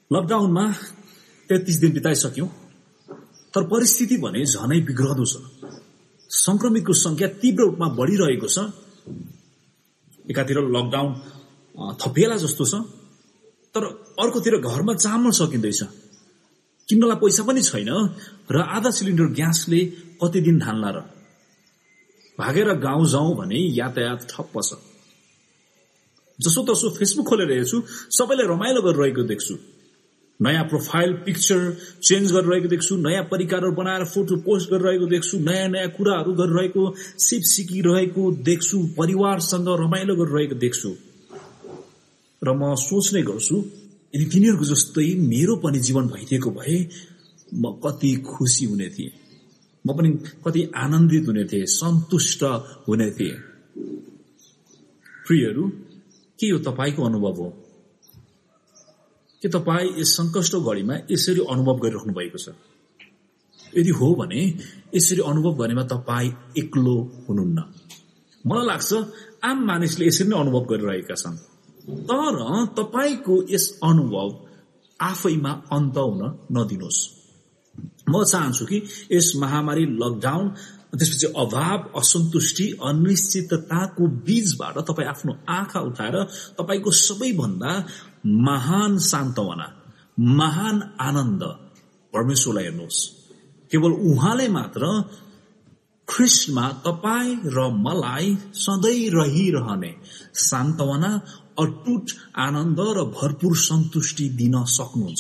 लकडाउनमा 33 दिन बिताइसक्यौं, तर परिस्थिति भने झनै बिग्रदो छ। संक्रमितको संख्या तीव्र रूपमा बढिरहेको छ। एकातिर लकडाउन थपिएला जस्तो छ, तर अर्कोतिर घरमा चामल सकिँदैछ, किन्नलाई पैसा पनि छैन र आधा सिलिन्डर ग्यासले कति दिन धान्ला र। भागेर गाउँ जाउँ भने यातायात ठप्प छ। जसो तसो फेसबुक खोलेर हेर्छु, सबैले रमाइलो गरिरहेको देख्छु। नयाँ प्रोफाइल पिक्चर चेन्ज गरिरहेको देख्छु, नयाँ परिकारहरू बनाएर फोटो पोस्ट गरिरहेको देख्छु, नयाँ नयाँ कुराहरू गरिरहेको, सिप सिकिरहेको देख्छु, परिवारसँग रमाइलो गरिरहेको देख्छु। र म सोच्ने गर्छु, यदि तिनीहरूको जस्तै मेरो पनि जीवन भइदिएको भए म कति खुसी हुने थिएँ, म पनि कति आनन्दित हुने थिएँ, सन्तुष्ट हुने थिएँ। प्रियहरू, के यो तपाईको अनुभव हो? के तपाईँ यस संकष्ट घडीमा यसरी अनुभव गरिराख्नु भएको छ? यदि हो भने यसरी अनुभव गर्नेमा तपाईँ एक्लो हुनुहुन्न। मलाई लाग्छ आम मानिसले यसरी नै अनुभव गरिरहेका छन्। तर तपाईको यस अनुभव आफैमा अन्त हुन नदिनुहोस्। म चाहन्छु कि यस महामारी, लकडाउन, त्यसपछि अभाव, असन्तुष्टि, अनिश्चितताको बीचबाट तपाईँ आफ्नो आँखा उठाएर तपाईको सबैभन्दा महान सान्तवना, महान आनन्द परमेश्वरलाई हेर्नुहोस्। केवल उहाँले मात्र ख्रीष्टमा तपाईँ र मलाई सधैँ रहिरहने सान्तवना, अटुट आनन्द र भरपूर सन्तुष्टि दिन सक्नुहुन्छ।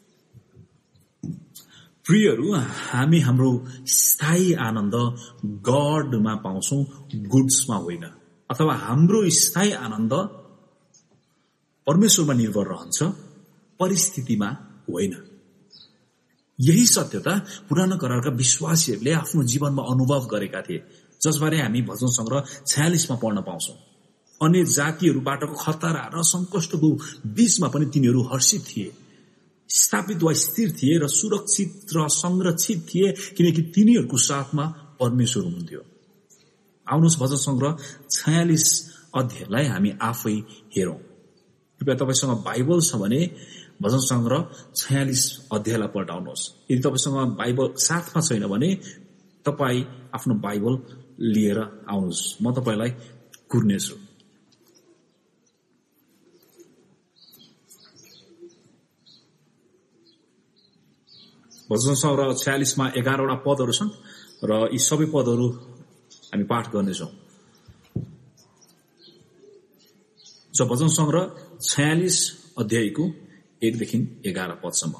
प्रियहरू, हामी हाम्रो स्थायी आनन्द गडमा पाउँछौं, गुड्समा होइन। अथवा हाम्रो स्थायी आनन्द परमेश्वरमा निर्भर रहन्छ, परिस्थितिमा होइन। यही सत्यता पुरानो करारका विश्वासीहरूले आफ्नो जीवनमा अनुभव गरेका थिए, जसबारे हामी भजन संग्रह 46 मा पढ्न पाउँछौं। अन्य जातिहरूबाटको खतरा र संकष्टको बीचमा पनि तिनीहरू हर्षित थिए, स्थापित वा स्थिर थिए र सुरक्षित र संरक्षित थिए, किनकि तिनीहरूको साथमा परमेश्वर हुनुहुन्थ्यो। आउनुहोस् भजन संग्रह 46 अध्यायलाई हामी आफै हेरौं। कृपया तपाईसँग बाइबल छ भने भजन संग्रह 46 अध्यायलाई पल्टाउनुहोस्। यदि तपाईसँग बाइबल साथमा छैन भने तपाईँ आफ्नो बाइबल लिएर आउनुहोस्, म तपाईलाई कुर्नेछु। भजन संग्रह 46 मा 11 वटा पदहरू छन् र यी सबै पदहरू हामी पाठ गर्नेछौँ। भजन संग्रह 46 अध्यायको 1 देखि 11 पदसम्म।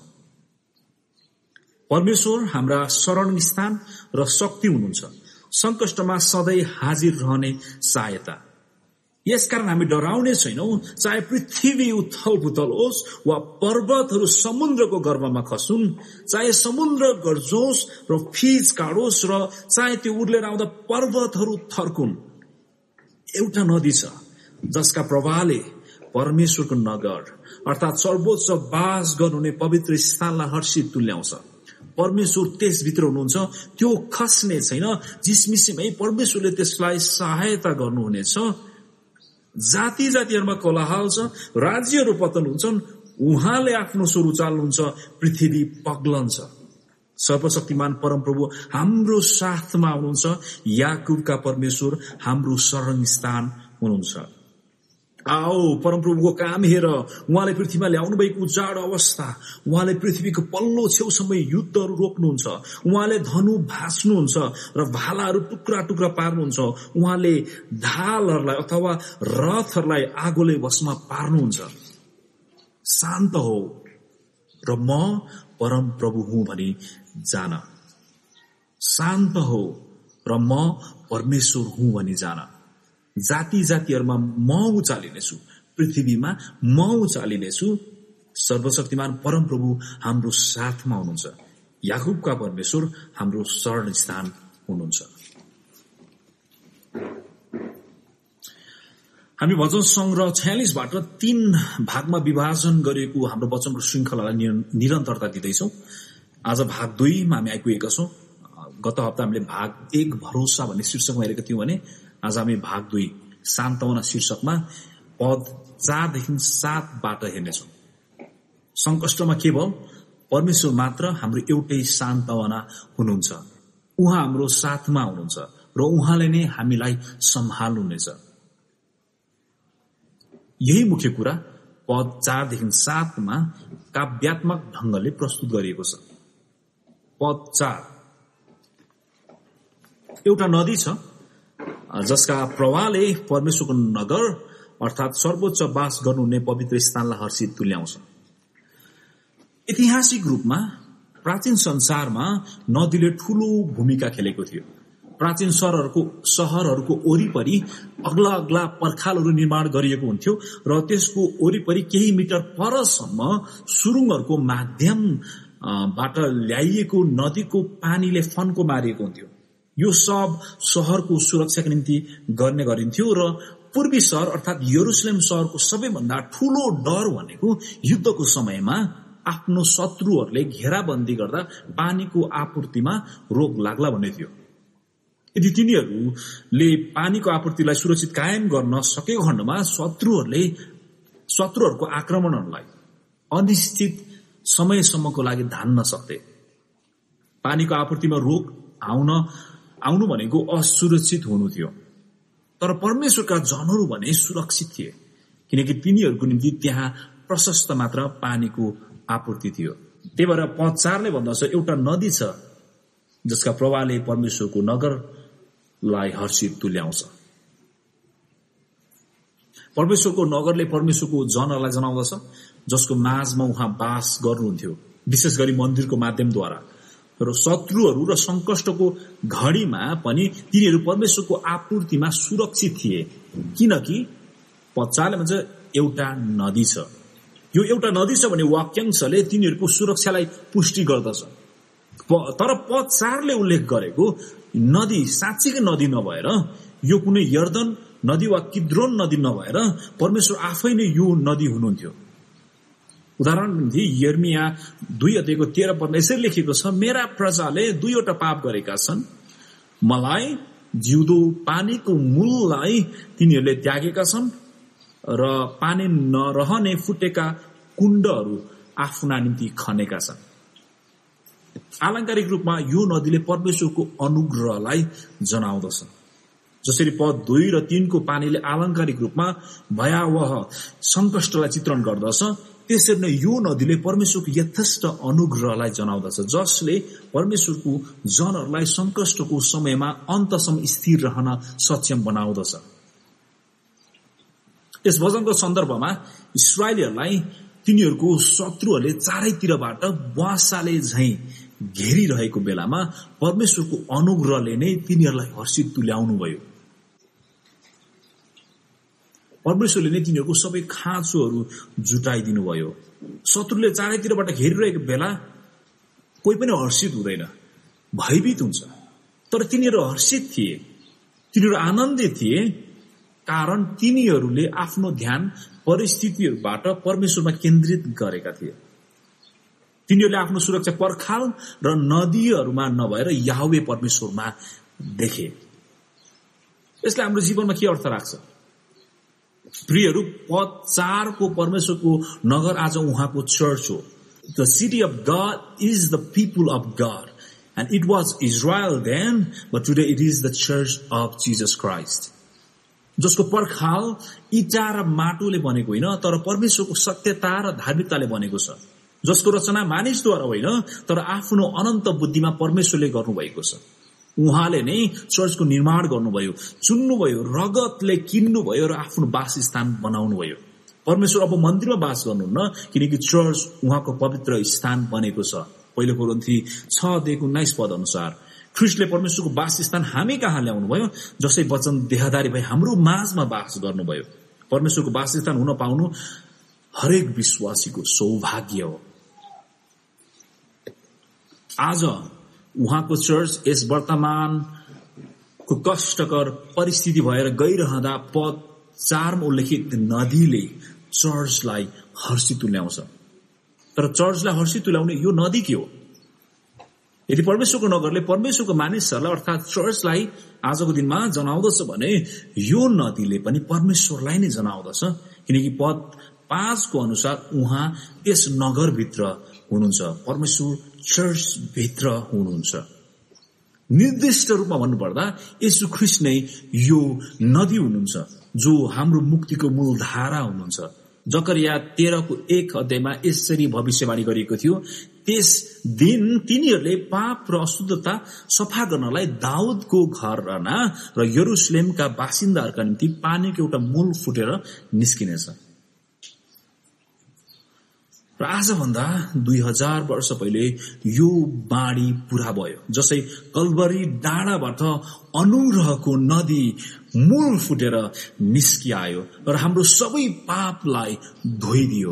परमेश्वर हाम्रा शरण स्थान र शक्ति हुनुहुन्छ, संकष्टमा सधैँ हाजिर रहने सहायता। यसकारण हामी डराउने छैनौं, चाहे पृथ्वी उथल पुथल होस् वा पर्वतहरू समुद्रको गर्भमा खसुन्, चाहे समुद्र गर्जोस् र फिज काडोस् र चाहे त्यो उर्लेर आउँदा पर्वतहरू थर्कुन्। एउटा नदी छ जसका प्रवाहले परमेश्वरको नगर अर्थात सर्वोच्च बास गर्नुहुने पवित्र स्थानलाई हर्षित तुल्याउँछ। परमेश्वर त्यसभित्र हुनुहुन्छ, त्यो खस्ने छैन। जिसमिसमै परमेश्वरले त्यसलाई सहायता गर्नुहुनेछ। जाति जातिहरूमा कोलाहल छ, राज्यहरू पतन हुन्छन्, उहाँले आफ्नो स्वर उचाल्नुहुन्छ, पृथ्वी पग्लन्छ। सर्वशक्तिमान परमप्रभु हाम्रो साथमा हुनुहुन्छ, याकूबका परमेश्वर हाम्रो शरण स्थान हुनुहुन्छ। आओ परमप्रभुको काम हेर, उहाँले पृथ्वीमा ल्याउनु भएको उजाड अवस्था, उहाँले पृथ्वीको पल्लो छेउसम्म युद्धहरू रोक्नुहुन्छ, उहाँले धनु भाँच्नुहुन्छ र भालाहरू टुक्रा टुक्रा पार्नुहुन्छ, उहाँले ढालहरूलाई अथवा रथहरूलाई आगोले भस्म पार्नुहुन्छ। शान्त हो र म परमप्रभु हुँ भनी जान। शान्त हो र म परमेश्वर हुँ भनी जान। जाति जातिहरूमा म उचालिनेछु, पृथ्वीमा म उचालिनेछु। सर्वशक्तिमान परमप्रभु हाम्रो साथमा हुनुहुन्छ, याकूबका परमेश्वर हाम्रो शरण स्थान हुनुहुन्छ। हामी भजन संग्रह 46 बाट 3 भागमा विभाजन गरिएको हाम्रो वचनको श्रृंखलालाई निरन्तरता दिँदैछौँ। आज भाग 2 मा हामी आइपुगेका छौँ। गत हप्ता हामीले भाग 1 भरोसा भन्ने शीर्षकमा हेरेका थियौँ भने आज हामी भाग 2 सान्तवना शीर्षकमा पद 4 देखि 7 बाट हेर्नेछौँ। संकष्टमा केवल परमेश्वर मात्र हाम्रो एउटै सान्त्वना हुनुहुन्छ। उहाँ हाम्रो साथमा हुनुहुन्छ र उहाँले नै हामीलाई सम्हाल्नुहुनेछ। यही मुख्य कुरा पद 4 देखि 7 मा काव्यात्मक ढंगले प्रस्तुत गरिएको छ। पद 4 एउटा नदी छ जसका प्रवाहले परमेश्वरको नगर अर्थात सर्वोच्च वास गर्नुहुने पवित्र स्थानलाई हर्षित तुल्याउँछ। ऐतिहासिक रूपमा प्राचीन संसारमा नदीले ठूलो भूमिका खेलेको थियो। प्राचीन शहरहरूको वरिपरि अग्ला अग्ला पर्खालहरू निर्माण गरिएको हुन्थ्यो र त्यसको वरिपरि केही मिटर परसम्म सुरुङहरूको माध्यमबाट ल्याइएको नदीको पानीले फन्को मारिएको हुन्थ्यो। यो सब शहरको सुरक्षाको निम्ति गर्ने गरिन्थ्यो र पूर्वी शहर अर्थात यरुशलेम शहरको सबैभन्दा ठूलो डर भनेको युद्धको समयमा आफ्नो शत्रुहरूले घेराबन्दी गर्दा पानीको आपूर्तिमा रोक लाग्ला भन्ने थियो। यदि तिनीहरूले पानीको आपूर्तिलाई सुरक्षित कायम गर्न सकेको खण्डमा शत्रुहरूको आक्रमणलाई अनिश्चित समयसम्मको लागि धान्न सक्थे। पानीको आपूर्तिमा रोक आउनु भनेको असुरक्षित हुनु थियो। तर परमेश्वरका जनहरू भने सुरक्षित थिए किनकि तिनीहरूको निम्ति त्यहाँ प्रशस्त मात्रा पानीको आपूर्ति थियो। त्यही भएर पद 4 ले भन्दछ एउटा नदी छ जसका प्रवाहले परमेश्वरको नगरलाई हर्षित तुल्याउँछ। परमेश्वरको नगरले परमेश्वरको जनहरूलाई जनाउँदछ जसको माझमा उहाँ बास गर्नुहुन्थ्यो, विशेष गरी मन्दिरको माध्यमद्वारा। र शत्रुहरू र संकष्टको घडीमा पनि तिनीहरू परमेश्वरको आपूर्तिमा सुरक्षित थिए किनकि पद 4 ले भन्छ एउटा नदी छ। यो एउटा नदी छ भने वाक्यांशले तिनीहरूको सुरक्षालाई पुष्टि गर्दछ। तर पद 4 ले उल्लेख गरेको नदी साँच्चीकै नदी नभएर यो कुनै यर्दन नदी वा किद्रोन नदी नभएर परमेश्वर आफै नै यो नदी हुनुहुन्थ्यो। उदाहरण निम्ति यर्मिया 2 अध्यायको 13 पदमा यसरी लेखिएको छ, मेरा प्रजाले 2वटा पाप गरेका छन्, मलाई जिउँदो पानीको मूललाई तिनीहरूले त्यागेका छन् र पानी नरहने फुटेका कुण्डहरू आफ्ना निम्ति खनेका छन्। आलंकारिक रूपमा यो नदीले परमेश्वरको अनुग्रहलाई जनाउँदछ। जसरी पद 2 र 3 को पानीले आलंकारिक रूपमा भयावह संकष्टलाई चित्रण गर्दछ, त्यसरी नै यो नदीले परमेश्वरको यथेष्ट अनुग्रहलाई जनाउँदछ जसले परमेश्वरको जनहरूलाई संकष्टको समयमा अन्तसम्म स्थिर रहन सक्षम बनाउँदछ। यस वचनको सन्दर्भमा इस्राएलीहरूलाई तिनीहरूको शत्रुहरूले चारैतिरबाट बुवासाले झैं घेरिरहेको बेलामा परमेश्वरको अनुग्रहले नै तिनीहरूलाई हर्षित तुल्याउनु भयो। परमेश्वरले नै तिनीहरूको सबै खाँचोहरू जुटाइदिनु भयो। शत्रुले चारैतिरबाट घेरिरहेको बेला कोही पनि हर्षित हुँदैन, भयभीत हुन्छ। तर तिनीहरू हर्षित थिए, तिनीहरू आनन्दित थिए कारण तिनीहरूले आफ्नो ध्यान परिस्थितिहरूबाट परमेश्वरमा केन्द्रित गरेका थिए। तिनीहरूले आफ्नो सुरक्षा पर्खाल र नदीहरूमा नभएर याहवे परमेश्वरमा देखे। यसले हाम्रो जीवनमा के अर्थ राख्छ? प्रियहरू, पद 4 को परमेश्वरको नगर आज उहाँको चर्च हो। The city of God is the people of God and it was Israel then but today it is the church of Jesus Christ. जसको पर्खाल इटा र माटोले बनेको होइन तर परमेश्वरको सत्यता र धार्मिकताले बनेको छ। जसको रचना मानिसद्वारा होइन तर आफ्नो अनन्त बुद्धिमा परमेश्वरले गर्नुभएको छ। उहाँले नै चर्चको निर्माण गर्नुभयो, चुन्नुभयो, रगतले किन्नुभयो र आफ्नो वासस्थान बनाउनुभयो। परमेश्वर अब मन्दिरमा वास गर्नुहुन्न किनकि चर्च उहाँको पवित्र स्थान बनेको छ। पहिलो कोरिन्थी 6:19 पद अनुसार ख्रीष्टले परमेश्वरको वासस्थान हामी कहाँ ल्याउनुभयो, जसै वचन देहधारी भई हाम्रो माझमा वास गर्नुभयो। परमेश्वरको वासस्थान हुन पाउनु हरेक विश्वासीको सौभाग्य हो। आज उहाँको चर्च यस वर्तमानको कष्टकर परिस्थिति भएर गइरहँदा पद 4 मा उल्लेखित नदीले चर्चलाई हर्षित तुल्याउँछ। तर चर्चलाई हर्षित तुल्याउने यो नदी के हो? यदि परमेश्वरको नगरले परमेश्वरको मानिसहरूलाई अर्थात चर्चलाई आजको दिनमा जनाउँदछ भने यो नदीले पनि परमेश्वरलाई नै जनाउँदछ किनकि पद 5 को अनुसार उहाँ त्यस नगरभित्र हुनुहुन्छ, परमेश्वर चर्चभित्र हुनुहुन्छ। निर्दिष्ट रूपमा भन्नुपर्दा येशू ख्रीष्ट नै यो नदी हुनुहुन्छ जो हाम्रो मुक्तिको मूल धारा हुनुहुन्छ। जकरिया 13 को 1 अध्यायमा यसरी भविष्यवाणी गरिएको थियो, त्यस दिन तिनीहरूले पाप र अशुद्धता सफा गर्नलाई दाउदको घराना र यरुशलेमका बासिन्दाहरूका निम्ति पानीको एउटा मूल फुटेर निस्किनेछ। र आजभन्दा 2000 वर्ष पहिले यो बाणी पूरा भयो, जसै कल्वरी डाँडाबाट अनुग्रहको नदी मूल फुटेर निस्किआयो र हाम्रो सबै पापलाई धोइदियो।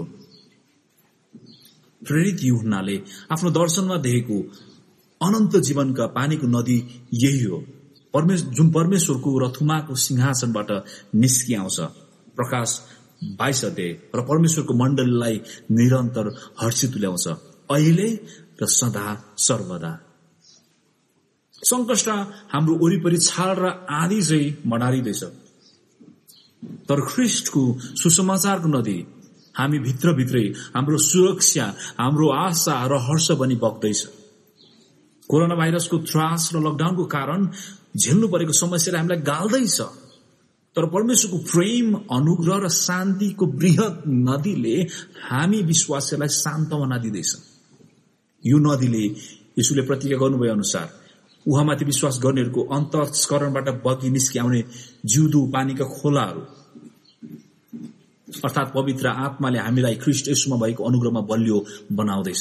प्रेरित यूहन्नाले आफ्नो दर्शनमा देखेको अनन्त जीवनका पानीको नदी यही हो, जुन परमेश्वरको रथुमाको सिंहासनबाट निस्किआउँछ। प्रकाश 22 अध्याय। र परमेश्वरको मण्डलीलाई निरन्तर हर्षित तुल्याउँछ, अहिले र सदा सर्वदा। संकष्ट हाम्रो वरिपरि छाल र आँधी चाहिँ मडारिँदैछ, तर ख्रीष्टको सुसमाचारको नदी हामी भित्रभित्रै हाम्रो सुरक्षा, हाम्रो आशा र हर्ष बनी बग्दैछ। कोरोना भाइरसको त्रास र लकडाउनको कारण झेल्नु परेको समस्याले हामीलाई गाल्दैछ, तर परमेश्वरको प्रेम, अनुग्रह र शान्तिको बृहत नदीले हामी विश्वासीलाई सान्त्वना दिँदैछ। यो नदीले येशूले प्रतिज्ञा गर्नुभए अनुसार उहाँमाथि विश्वास गर्नेहरूको अन्तःकरणबाट बगी निस्किआउने जिउँदो पानीका खोलाहरू अर्थात् पवित्र आत्माले हामीलाई ख्रीष्ट येशूमा भएको अनुग्रहमा बलियो बनाउँदैछ।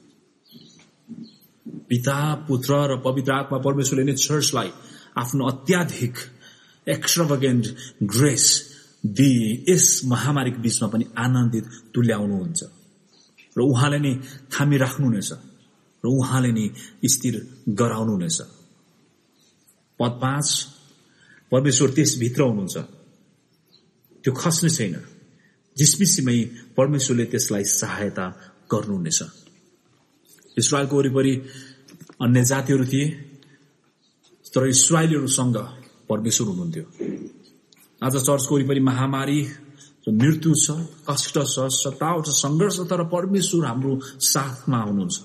पिता, पुत्र र पवित्र आत्मा परमेश्वरले नै चर्चलाई आफ्नो अत्याधिक एक्स्ट्राभेगेन्ट ग्रेस दिए यस महामारीको बीचमा पनि आनन्दित तुल्याउनुहुन्छ र उहाँले नै थामिराख्नुहुनेछ र उहाँले नै स्थिर गराउनुहुनेछ। पद 5, परमेश्वर त्यसभित्र हुनुहुन्छ, त्यो खस्ने छैन, जिसमिसीमै परमेश्वरले त्यसलाई सहायता गर्नुहुनेछ। इस्रायलको वरिपरि अन्य जातिहरू थिए, तर इस्रायलीहरूसँग परमेश्वर हुनुहुन्थ्यो। आज चर्चको वरिपरि महामारी र मृत्यु छ, कष्ट छ, सताव छ, संघर्ष, तर परमेश्वर हाम्रो साथमा हुनुहुन्छ।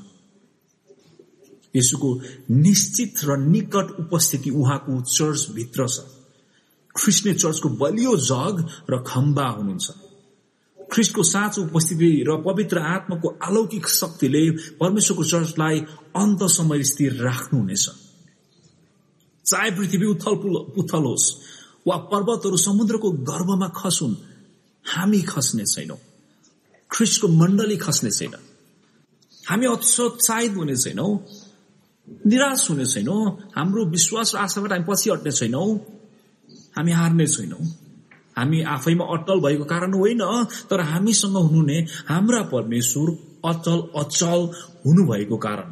यसुको निश्चित र निकट उपस्थिति उहाँको चर्चभित्र छ। ख्रीष्ट नै चर्चको बलियो जग र खम्बा हुनुहुन्छ। ख्रीष्टको साँचो उपस्थिति र पवित्र आत्माको अलौकिक शक्तिले परमेश्वरको चर्चलाई अन्तसम्म स्थिर राख्नुहुनेछ। चाहे पृथ्वी उथल होस् वा पर्वतहरू समुद्रको गर्भमा खसुन्, हामी खस्ने छैनौं। ख्रीष्टको मण्डली खस्ने छैन। हामी हतोत्साहित हुने छैनौं, निराश हुने छैनौं। हाम्रो विश्वास र आशाबाट हामी पछि हट्ने छैनौं। हामी हार्ने छैनौं। हामी आफैमा अटल भएको कारण होइन, तर हामीसँग हुनुहुने हाम्रा परमेश्वर अचल हुनुभएको कारण।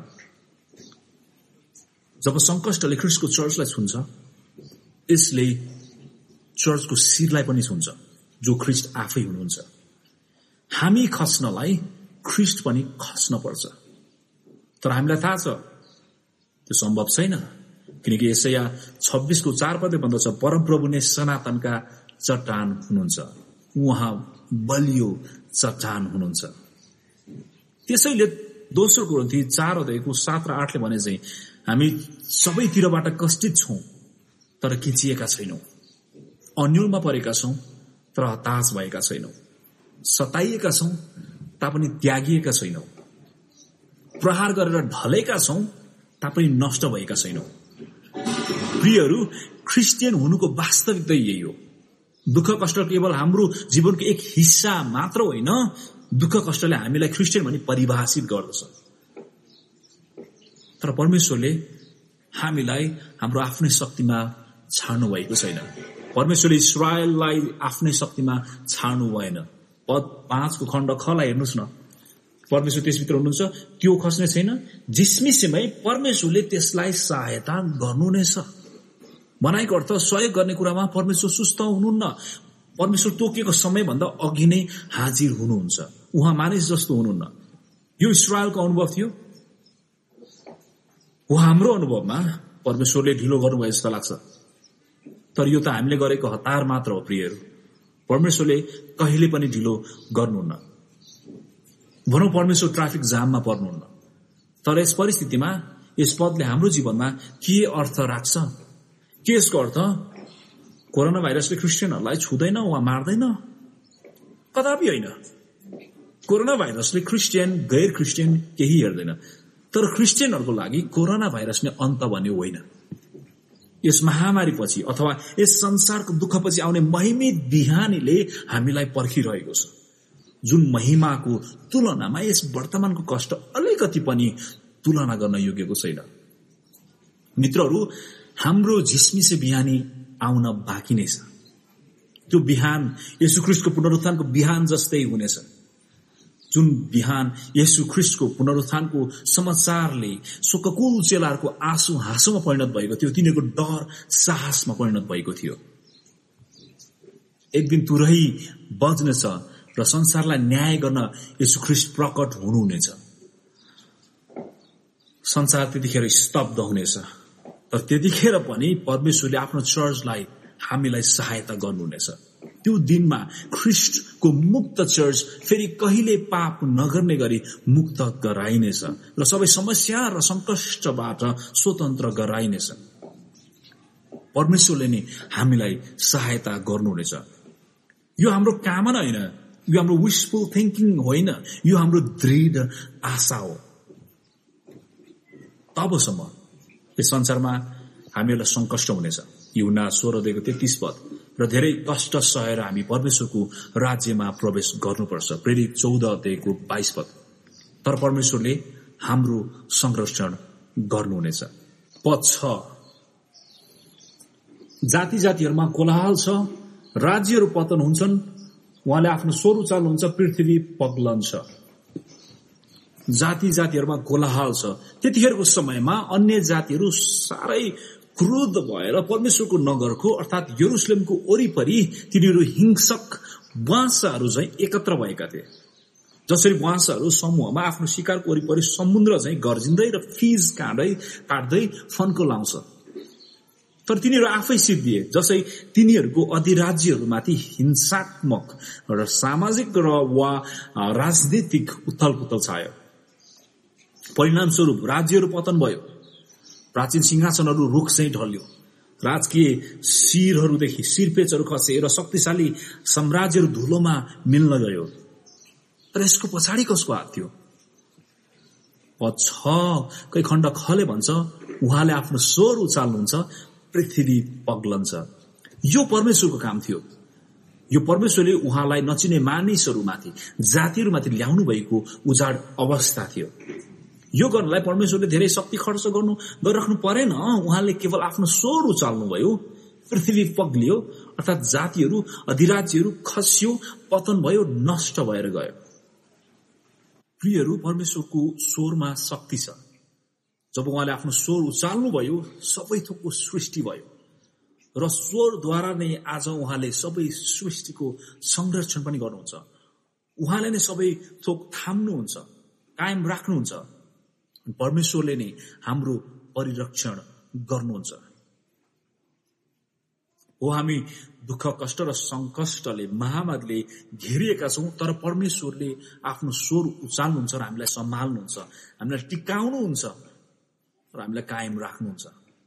जब संकष्टले ख्रीष्टको चर्चलाई छुन्छ, यसले चर्चको शिरलाई पनि छुन्छ, जो ख्रीष्ट आफै हुनुहुन्छ। हामी खस्नलाई ख्रीष्ट पनि खस्न पर्छ, तर हामीलाई थाहा छ त्यो सम्भव छैन, किनकि यसैया 26 को 4 पदले भन्दछ, परमप्रभु नै सनातनका चट्टान हुनुहुन्छ, उहाँ बलियो चट्टान हुनुहुन्छ। त्यसैले दोस्रो कोरिन्थी 4 अध्यायको 7 र 8 ले भने चाहिँ हामी सबैतिरबाट कष्टित छौं, तर खिचिएका छैनौं, अन्योलमा परेका छौं, तर हताश भएका छैनौं, सताइएका छौं तापनि त्यागिएका छैनौं, प्रहार गरेर ढलेका छौं तापनि नष्ट भएका छैनौं। प्रियहरू, क्रिस्चियन हुनुको वास्तविकता यही हो। दुःख कष्ट केवल हाम्रो जीवनको एक हिस्सा मात्र होइन, दुःख कष्टले हामीलाई क्रिस्चियन भनी परिभाषित गर्दछ। तर परमेश्वरले हामीलाई हाम्रो आफ्नै शक्तिमा छाड्नु भएको छैन। परमेश्वरले इस्रायललाई आफ्नै शक्तिमा छाड्नु भएन। पद 5 को खण्ड खलाई हेर्नुहोस् न, परमेश्वर त्यसभित्र हुनुहुन्छ, त्यो खस्ने छैन, जिस्मिसेमै परमेश्वरले त्यसलाई सहायता गर्नुहुनेछ। भनाइको अर्थ सहयोग गर्ने कुरामा परमेश्वर सुस्त हुनुहुन्न। परमेश्वर तोकिएको समयभन्दा अघि नै हाजिर हुनुहुन्छ। उहाँ मानिस जस्तो हुनुहुन्न। यो इस्रायलको अनुभव थियो। हो हाम्रो अनुभवमा परमेश्वरले ढिलो गर्नुभयो जस्तो लाग्छ, तर यो त हामीले गरेको हतार मात्र हो प्रियहरू। परमेश्वरले कहिले पनि ढिलो गर्नुहुन्न। भनौँ परमेश्वर ट्राफिक जाममा पर्नुहुन्न, तर यस परिस्थितिमा यस पदले हाम्रो जीवनमा के अर्थ राख्छ? के यसको अर्थ कोरोना भाइरसले क्रिस्चियनहरूलाई छुँदैन वा मार्दैन? कदापि होइन। कोरोना भाइरसले क्रिस्चियन गैर क्रिस्चियन केही हेर्दैन, तर क्रिस्चियनहरूको लागि कोरोना भाइरस नै अन्त भन्ने होइन। यस महामारीपछि अथवा यस संसारको दुःखपछि आउने महिमित बिहानीले हामीलाई पर्खिरहेको छ, जुन महिमाको तुलनामा यस वर्तमानको कष्ट अलिकति पनि तुलना गर्न योग्यको छैन। मित्रहरू, हाम्रो झिसमिसे बिहानी आउन बाँकी नै छ। त्यो बिहान येशू ख्रीष्टको पुनरुत्थानको बिहान जस्तै हुनेछ, जुन बिहान येशू ख्रीष्टको पुनरुत्थानको समाचारले शोककुल चेलाहरूको आँसु हाँसोमा परिणत भएको थियो, तिनीहरूको डर साहसमा परिणत भएको थियो। एक दिन तुरही बज्नेछ र संसारलाई न्याय गर्न येशू ख्रीष्ट प्रकट हुनुहुनेछ। संसार त्यतिखेर स्तब्ध हुनेछ, तर त्यतिखेर पनि परमेश्वरले आफ्नो चर्चलाई हामीलाई सहायता गर्नुहुनेछ। त्यो दिनमा ख्रीष्टको मुक्त चर्च फेरि कहिले पाप नगर्ने गरी मुक्त गराइनेछ र सबै समस्या र संकष्टबाट स्वतन्त्र गराइनेछ। परमेश्वरले नै हामीलाई सहायता गर्नुहुनेछ। यो हाम्रो कामना होइन, यो हाम्रो विशफुल थिंकिङ होइन, यो हाम्रो दृढ आशा हो। तबसम्म यस संसारमा हामीहरूलाई संकष्ट हुनेछ। यूहन्ना 16:33 र धेरै कष्ट सहेर हामी परमेश्वरको राज्यमा प्रवेश गर्नुपर्छ। प्रेरित 14:22। तर परमेश्वरले हाम्रो संरक्षण गर्नुहुनेछ। पद 6, जाति जातिहरूमा कोलाहल छ, राज्यहरू पतन हुन्छन्, उहाँले आफ्नो स्वर उचाल्नुहुन्छ, पृथ्वी पग्लन्छ। जाति जातिहरूमा कोलाहल छ। त्यतिखेरको समयमा अन्य जातिहरू साह्रै क्रोध भएर परमेश्वरको नगरको अर्थात यरुशलेमको वरिपरि तिनीहरू हिंसक बुवासाहरू चाहिँ एकत्र भएका थिए। जसरी बुवासाहरू समूहमा आफ्नो शिकारको वरिपरि समुद्र चाहिँ गर्जिँदै र फीज काट्दै फन्को लाउँछ, तर तिनीहरू आफै सिद्धिए। जसै तिनीहरूको अधिराज्यहरूमाथि हिंसात्मक र सामाजिक वा राजनीतिक उथलपुथल छायो। परिणामस्वरूप राज्यहरू पतन भयो, प्राचीन सिंहासनहरू रुख चाहिँ ढल्यो, राजकीय शिरहरूदेखि शिरपेचहरू खसे र शक्तिशाली साम्राज्यहरू धुलोमा मिल्न गयो। तर यसको पछाडि कसको हात थियो? पद 6 खण्ड खले भन्छ, उहाँले आफ्नो स्वर उचाल्नुहुन्छ, पृथ्वी पग्लन्छ। यो परमेश्वरको काम थियो। यो परमेश्वरले उहाँलाई नचिने मानिसहरूमाथि, जातिहरूमाथि ल्याउनु भएको उजाड अवस्था थियो। यो गर्नलाई परमेश्वरले धेरै शक्ति खर्च गरिराख्नु परेन। उहाँले केवल आफ्नो स्वर उचाल्नुभयो, पृथ्वी पग्लियो, अर्थात जातिहरू अधिराज्यहरू खस्यो, पतन भयो, नष्ट भएर गयो। प्रियहरू, परमेश्वरको स्वरमा शक्ति छ। जब उहाँले आफ्नो स्वर उचाल्नुभयो, सबै थोकको सृष्टि भयो र स्वरद्वारा नै आज उहाँले सबै सृष्टिको संरक्षण पनि गर्नुहुन्छ। उहाँले नै सबै थोक थाम्नुहुन्छ, कायम राख्नुहुन्छ। परमेश्वरले नै हाम्रो परिरक्षण गर्नुहुन्छ। हो, हामी दुःख कष्ट र संकष्टले महामारीले घेरिएका छौं, तर परमेश्वरले आफ्नो स्वर उचाल्नुहुन्छ र हामीलाई सम्हाल्नुहुन्छ, हामीलाई टिकाउनुहुन्छ र हामीलाई कायम राख्नुहुन्छ।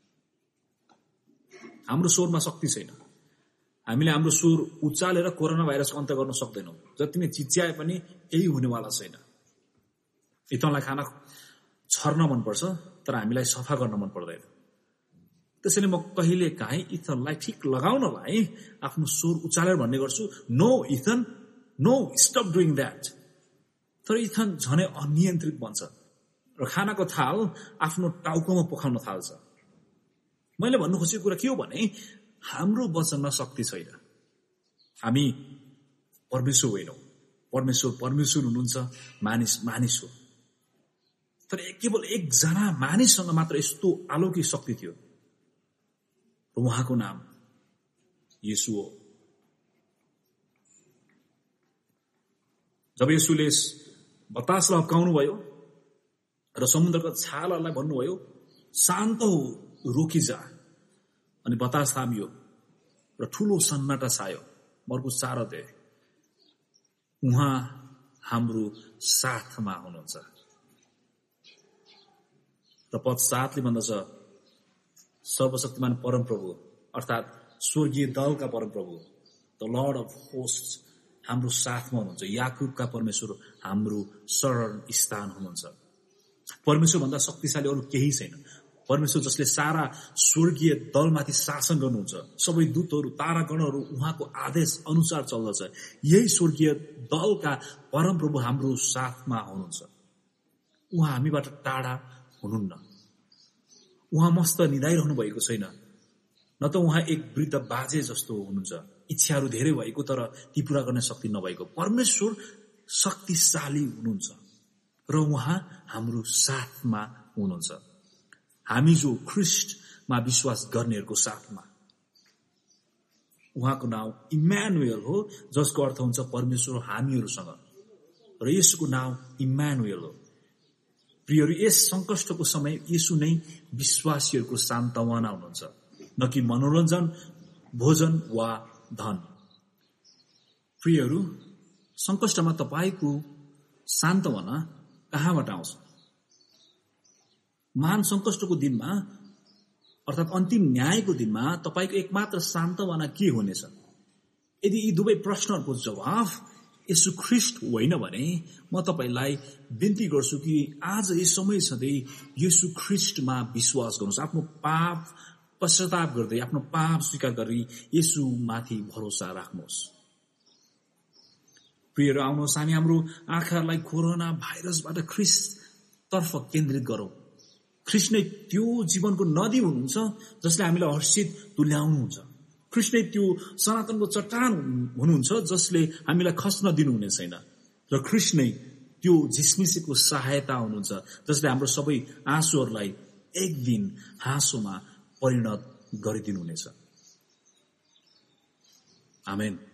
हाम्रो स्वरमा शक्ति छैन। हामीले हाम्रो स्वर उचालेर कोरोना भाइरसको अन्त गर्न सक्दैनौं। जति नै चिच्याए पनि केही हुनेवाला छैन। इथनलाई खाना छर्न मनपर्छ, तर हामीलाई सफा गर्न मन पर्दैन। त्यसैले म कहिले काहीँ इथनलाई ठिक लगाउनलाई आफ्नो स्वर उचालेर भन्ने गर्छु, no Ethan, no, stop doing that. तर इथन झनै अनियन्त्रित बन्छ र खानाको थाल आफ्नो टाउकोमा पोखाउन थाल्छ। मैले भन्नु खोजेको कुरा के हो भने, हाम्रो वचनमा शक्ति छैन। हामी परमेश्वर होइनौं। परमेश्वर हुनुहुन्छ, मानिस मानिस हो। तर केवल एकजना मानिससँग मात्र यस्तो अलौकिक शक्ति थियो र उहाँको नाम येशू हो। जब येशूले बतासलाई हप्काउनु भयो र समुद्रका छालहरूलाई भन्नुभयो, शान्त हो, रोकिजा, अनि बतास थामियो र ठूलो सन्नाटा छायो मर्कुस 4 अध्याय। उहाँ हाम्रो साथमा हुनुहुन्छ। र पद 7 ले भन्दछ, सर्वशक्तिमान परमप्रभु अर्थात् स्वर्गीय दलका परमप्रभु, द लर्ड अफ होस्ट हाम्रो साथमा हुनुहुन्छ। याकुबका परमेश्वर हाम्रो शरण स्थान हुनुहुन्छ। परमेश्वर भन्दा शक्तिशाली अरू केही छैन। परमेश्वर जसले सारा स्वर्गीय दलमाथि शासन गर्नुहुन्छ, सबै दूतहरू तारागणहरू उहाँको आदेश अनुसार चल्दछ। यही स्वर्गीय दलका परमप्रभु हाम्रो साथमा हुनुहुन्छ। उहाँ हामीबाट टाढा हुनुहुन्न। उहाँ मस्त निदाइरहनु भएको छैन, न त उहाँ एक वृद्ध बाजे जस्तो हुनुहुन्छ, इच्छाहरू धेरै भएको तर ती पूरा गर्ने शक्ति नभएको। परमेश्वर शक्तिशाली हुनुहुन्छ र उहाँ हाम्रो साथमा हुनुहुन्छ। हामी जो ख्रीष्टमा विश्वास गर्नेहरूको साथमा। उहाँको नाउँ इम्मानुएल हो, जसको अर्थ हुन्छ परमेश्वर हामीहरूसँग, र यसुको नाउँ इम्मानुएल हो। प्रियहरू, यस संकष्टको समय यसु नै विश्वासीहरूको सान्तवना हुनुहुन्छ, न कि मनोरञ्जन, भोजन वा धन। प्रियहरू, संकष्टमा तपाईको सान्तवना कहाँबाट आउँछ? महान संकष्टको दिनमा अर्थात् अन्तिम न्यायको दिनमा तपाईको एकमात्र सान्तवना के हुनेछ? यदि यी दुवै प्रश्नहरूको जवाफ यसु ख्रीष्ट होइन भने म तपाईलाई बिन्ती गर्छु कि आज यस समय छँदै यसु ख्रीष्टमा विश्वास गर्नुहोस्। आफ्नो पाप पश्चाताप गर्दै, आफ्नो पाप स्वीकार गरी यसु माथि भरोसा राख्नुहोस्। प्रियहरू, आउनुहोस् हामी हाम्रो आँखालाई कोरोना भाइरसबाट ख्रीष्ट तर्फ केन्द्रित गरौं। ख्रीष्ट नै त्यो जीवनको नदी हुनुहुन्छ जसले हामीलाई हर्षित तुल्याउनुहुन्छ। ख्रीष्ट नै त्यो सनातनको चट्टान हुनुहुन्छ जसले हामीलाई खस्न दिनुहुने छैन। र ख्रीष्ट नै त्यो झिसमिसेको सहायता हुनुहुन्छ जसले हाम्रो सबै आँसुहरूलाई एक दिन हाँसोमा परिणत गरिदिनुहुनेछ। आमेन।